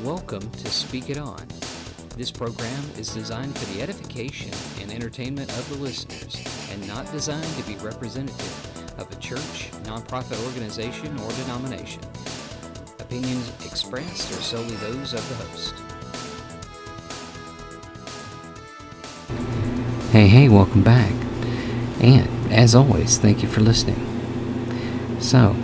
Welcome to Speak It On. This program is designed for the edification and entertainment of the listeners and not designed to be representative of a church, nonprofit organization, or denomination. Opinions expressed are solely those of the host. Hey, welcome back. And, as always, thank you for listening. So,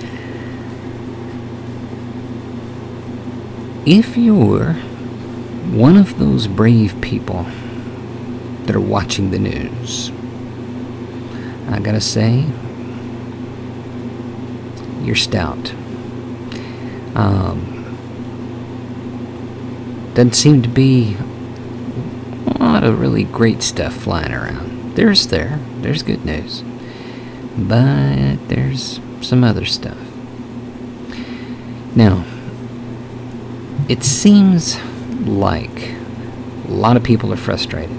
if you're one of those brave people that are watching the news, I gotta say, you're stout. Doesn't seem to be a lot of really great stuff flying around. There's good news, but there's some other stuff. Now, it seems like a lot of people are frustrated,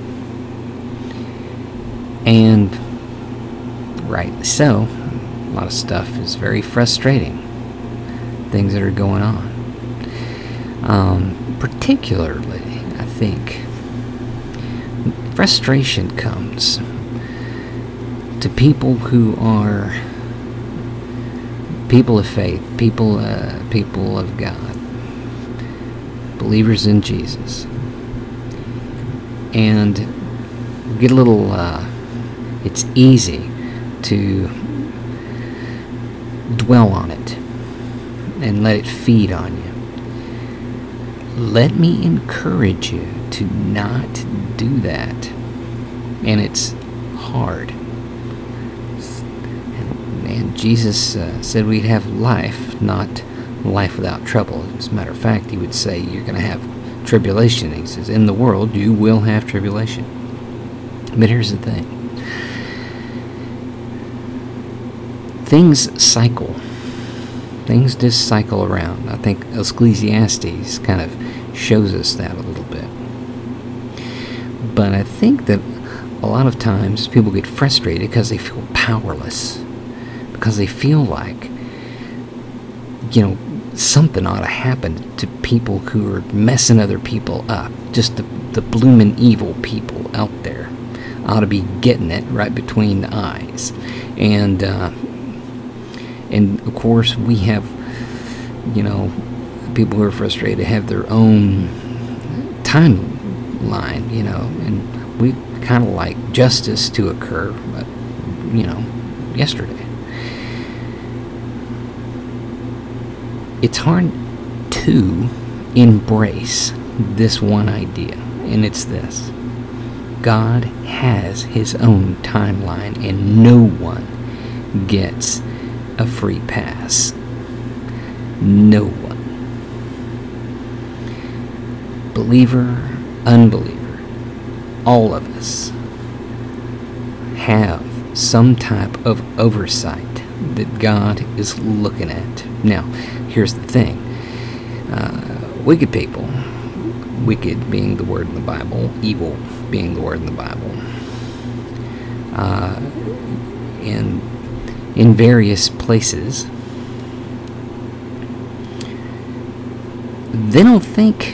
and rightly so. A lot of stuff is very frustrating, things that are going on. Particularly, I think, frustration comes to people who are people of faith, people of God, believers in Jesus, and get a little, it's easy to dwell on it and let it feed on you. Let me encourage you to not do that. And it's hard. And Jesus said we'd have life, not life without trouble. As a matter of fact, he would say you're going to have tribulation. He says, in the world you will have tribulation. But here's the thing. Things cycle. Things just cycle around. I think Ecclesiastes kind of shows us that a little bit. But I think that a lot of times people get frustrated because they feel powerless. Because they feel like, something ought to happen to people who are messing other people up. Just the bloomin' evil people out there ought to be getting it right between the eyes. And of course we have, people who are frustrated have their own timeline, and we kind of like justice to occur, yesterday. It's hard to embrace this one idea, and it's this. God has his own timeline, and no one gets a free pass. No one. Believer, unbeliever, all of us have some type of oversight that God is looking at. Now, here's the thing. Wicked people, wicked being the word in the Bible, evil being the word in the Bible, in various places, they don't think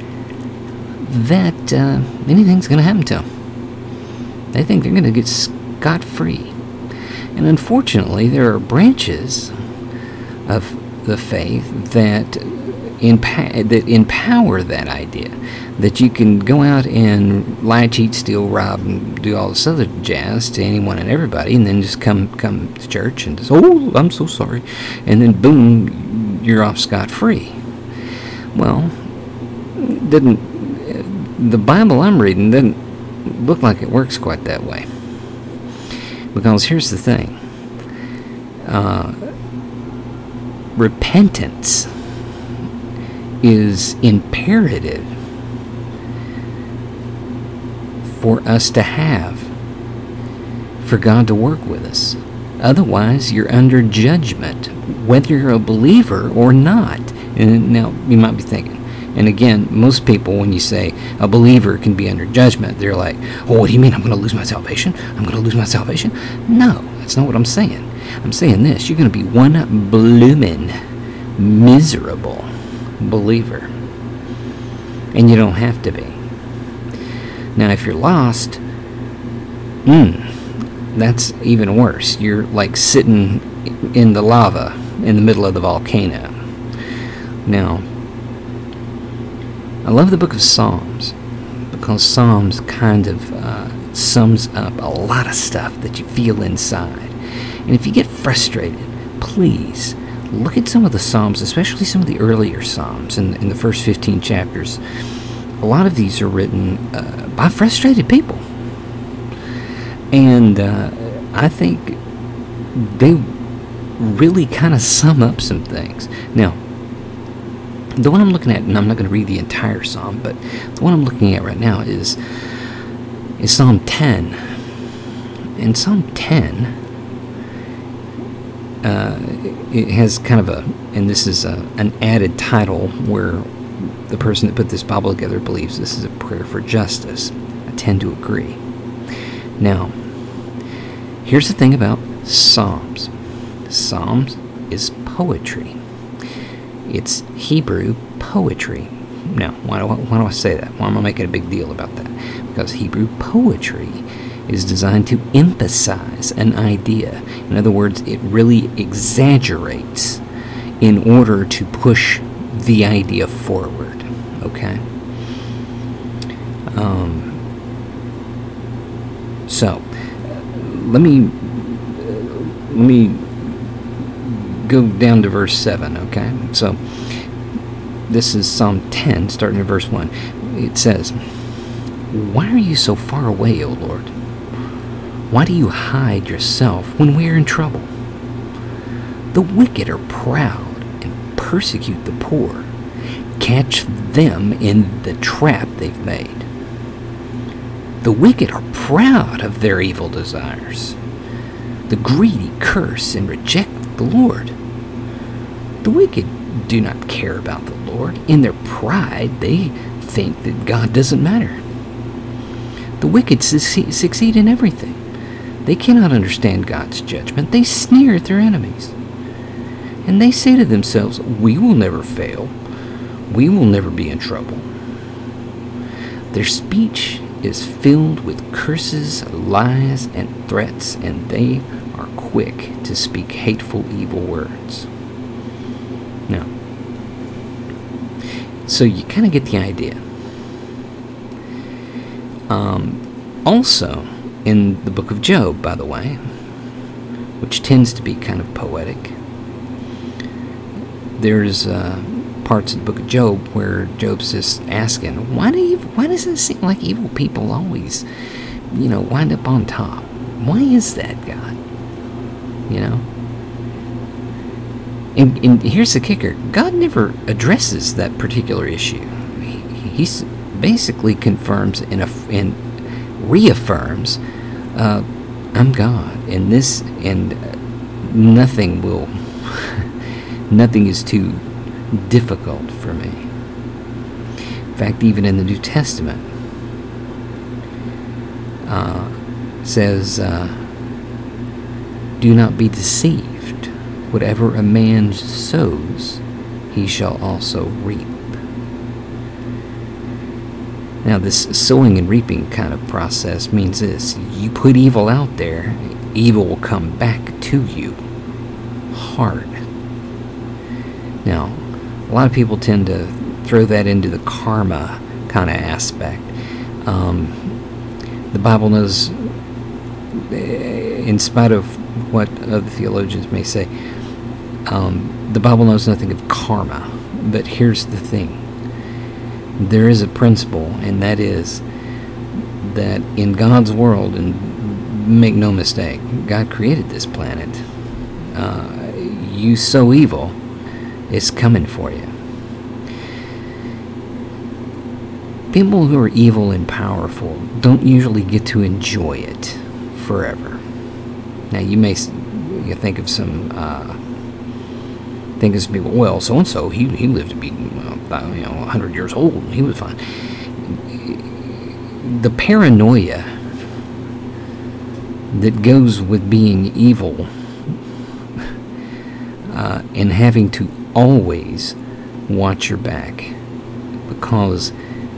that anything's going to happen to them. They think they're going to get scot-free. And unfortunately, there are branches of the faith that empower that idea, that you can go out and lie, cheat, steal, rob, and do all this other jazz to anyone and everybody, and then just come to church and just, oh, I'm so sorry, and then boom, you're off scot-free. Well, the Bible I'm reading doesn't look like it works quite that way. Because here's the thing. Repentance is imperative for us to have, for God to work with us. Otherwise, you're under judgment, whether you're a believer or not. And now, you might be thinking, and again, most people, when you say a believer can be under judgment, they're like, oh, what do you mean I'm going to lose my salvation? I'm going to lose my salvation? No, that's not what I'm saying. I'm saying this, you're going to be one bloomin' miserable believer. And you don't have to be. Now, if you're lost, that's even worse. You're like sitting in the lava in the middle of the volcano. Now, I love the book of Psalms because Psalms kind of sums up a lot of stuff that you feel inside. And if you get frustrated, please look at some of the Psalms, especially some of the earlier Psalms in the first 15 chapters. A lot of these are written by frustrated people. And I think they really kind of sum up some things. Now, the one I'm looking at, and I'm not going to read the entire Psalm, but the one I'm looking at right now is Psalm 10. And Psalm 10, it has kind of and this is an added title where the person that put this Bible together believes this is a prayer for justice. I tend to agree. Now, here's the thing about Psalms. Psalms is poetry. It's Hebrew poetry. Now, why do I say that? Why am I making a big deal about that? Because Hebrew poetry is designed to emphasize an idea. In other words, it really exaggerates in order to push the idea forward. Okay? So, let me go down to verse 7, okay? So, this is Psalm 10, starting at verse 1. It says, "Why are you so far away, O Lord? Why do you hide yourself when we are in trouble? The wicked are proud and persecute the poor. Catch them in the trap they've made. The wicked are proud of their evil desires. The greedy curse and reject the Lord. The wicked do not care about the Lord. In their pride, they think that God doesn't matter. The wicked succeed in everything. They cannot understand God's judgment. They sneer at their enemies. And they say to themselves, we will never fail. We will never be in trouble. Their speech is filled with curses, lies, and threats, and they are quick to speak hateful, evil words." Now, so you kind of get the idea. Also, in the book of Job, by the way, which tends to be kind of poetic, there's parts of the book of Job where Job's just asking, why does it seem like evil people always, wind up on top? Why is that, God? And here's the kicker. God never addresses that particular issue. He basically confirms and reaffirms, I'm God, and nothing is too difficult for me. In fact, even in the New Testament, says, do not be deceived. Whatever a man sows, he shall also reap. Now, this sowing and reaping kind of process means this. You put evil out there, evil will come back to you hard. Now, a lot of people tend to throw that into the karma kind of aspect. The Bible knows, in spite of what other theologians may say, the Bible knows nothing of karma. But here's the thing. There is a principle, and that is that in God's world, and make no mistake, God created this planet. You sow evil, it's coming for you. People who are evil and powerful don't usually get to enjoy it forever. Now, you think of some people, well, so-and-so, he lived to be about 100 years old, and he was fine. The paranoia that goes with being evil and having to always watch your back, because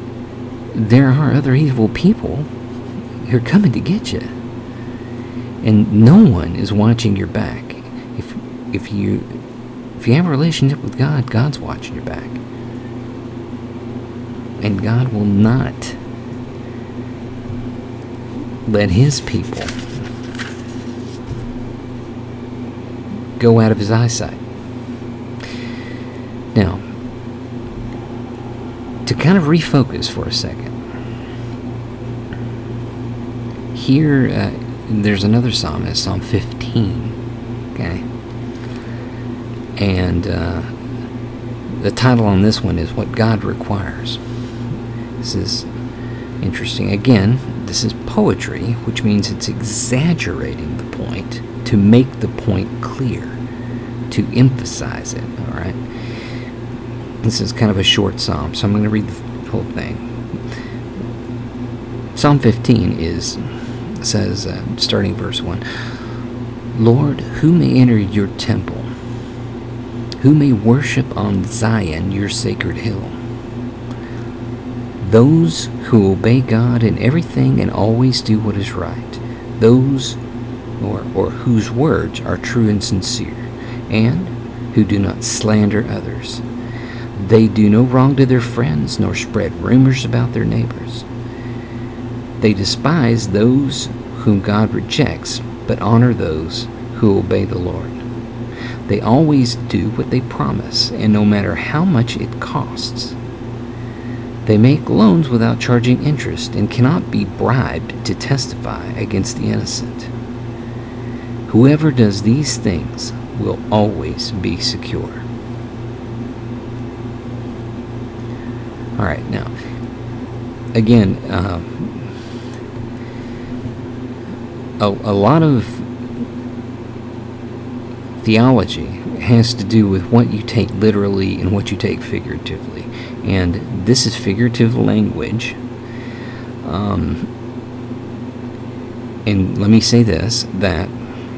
there are other evil people who are coming to get you. And no one is watching your back. If you have a relationship with God, God's watching your back. And God will not let his people go out of his eyesight. Now, to kind of refocus for a second, here there's another psalm, it's Psalm 15, okay? And the title on this one is What God Requires. This is interesting. Again, this is poetry, which means it's exaggerating the point to make the point clear, to emphasize it, all right? This is kind of a short psalm, so I'm going to read the whole thing. Psalm 15 says, starting verse 1, Lord, who may enter your temple? Who may worship on Zion, your sacred hill? Those who obey God in everything and always do what is right. Those or whose words are true and sincere, and who do not slander others. They do no wrong to their friends, nor spread rumors about their neighbors. They despise those whom God rejects, but honor those who obey the Lord. They always do what they promise, and no matter how much it costs. They make loans without charging interest, and cannot be bribed to testify against the innocent. Whoever does these things will always be secure. All right, now, again, a lot of theology has to do with what you take literally and what you take figuratively. And this is figurative language. And let me say this, that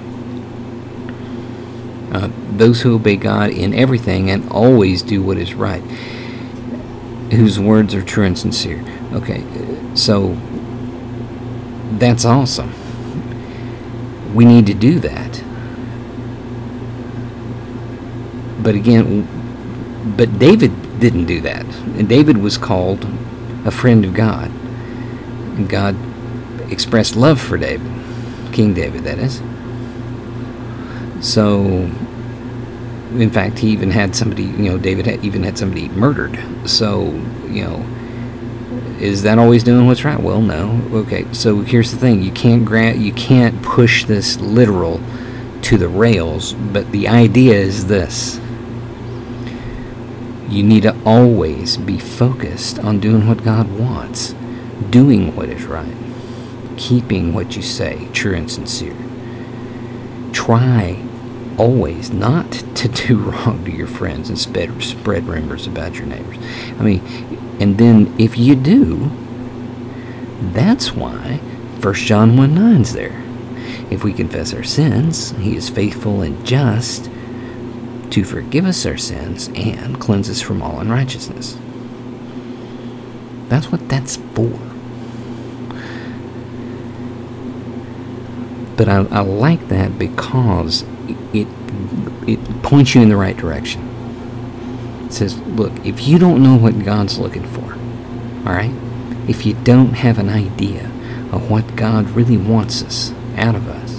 those who obey God in everything and always do what is right, whose words are true and sincere. Okay, so that's awesome. We need to do that. But again, but David didn't do that. And David was called a friend of God. And God expressed love for David. King David, that is. So, in fact, he even had somebody, David even had somebody murdered. So, is that always doing what's right? Well, no. Okay, so here's the thing. You can't push this literal to the rails, but the idea is this. You need to always be focused on doing what God wants, doing what is right, keeping what you say true and sincere. Try always not to do wrong to your friends and spread rumors about your neighbors. And then if you do, that's why 1 John 1:9's there. If we confess our sins, he is faithful and just to forgive us our sins and cleanse us from all unrighteousness. That's what that's for. But I like that because it points you in the right direction. It says, look, if you don't know what God's looking for, all right? If you don't have an idea of what God really wants us out of us,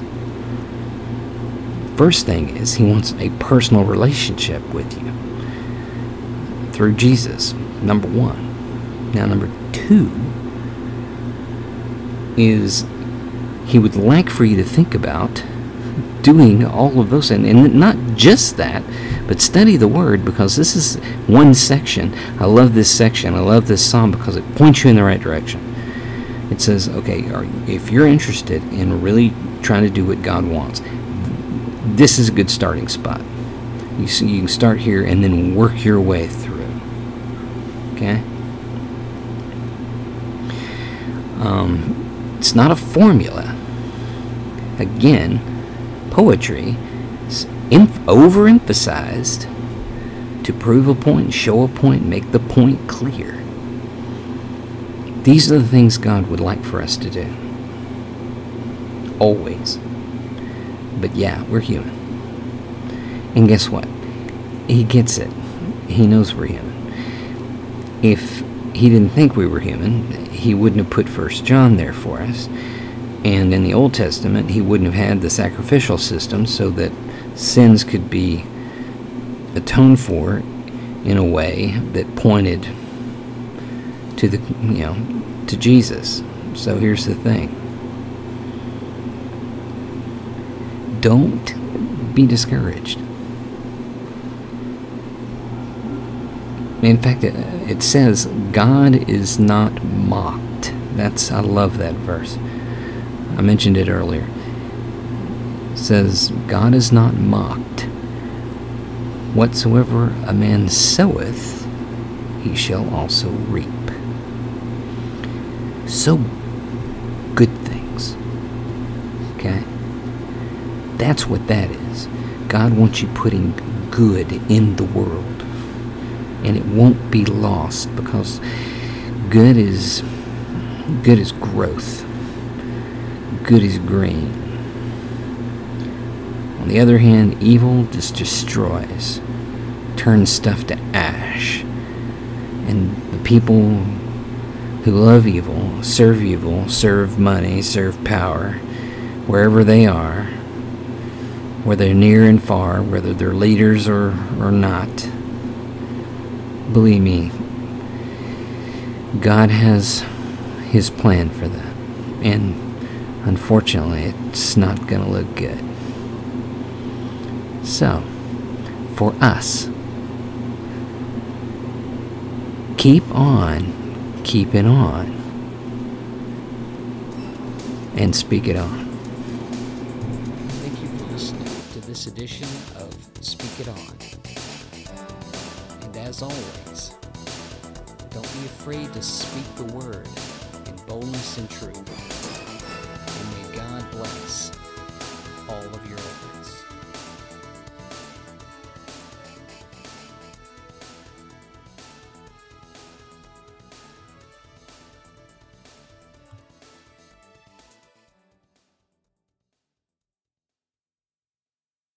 first thing is he wants a personal relationship with you through Jesus, number one. Now, number two is he would like for you to think about doing all of those, and not just that, but study the Word, because this is one section. I love this section. I love this psalm because it points you in the right direction. It says, okay, if you're interested in really trying to do what God wants, this is a good starting spot. You can start here and then work your way through. Okay? It's not a formula. Again, poetry is overemphasized to prove a point, show a point, make the point clear. These are the things God would like for us to do. Always. But yeah, we're human. And guess what? He gets it. He knows we're human. If he didn't think we were human, he wouldn't have put 1 John there for us. And in the Old Testament, he wouldn't have had the sacrificial system so that sins could be atoned for in a way that pointed to to Jesus. So here's the thing. Don't be discouraged. In fact, it says, God is not mocked. I love that verse. I mentioned it earlier. It says, God is not mocked. Whatsoever a man soweth, he shall also reap. Sow good things. Okay? That's what that is. God wants you putting good in the world. And it won't be lost, because good is growth. Good is green. On the other hand, evil just destroys, turns stuff to ash. And the people who love evil, serve money, serve power, wherever they are, whether near and far, whether they're leaders or not. Believe me, God has his plan for that. And unfortunately, it's not going to look good. So, for us, keep on keeping on. And speak it on. Thank you for listening to this edition of Speak It On. And as always, don't be afraid to speak the word in boldness and truth.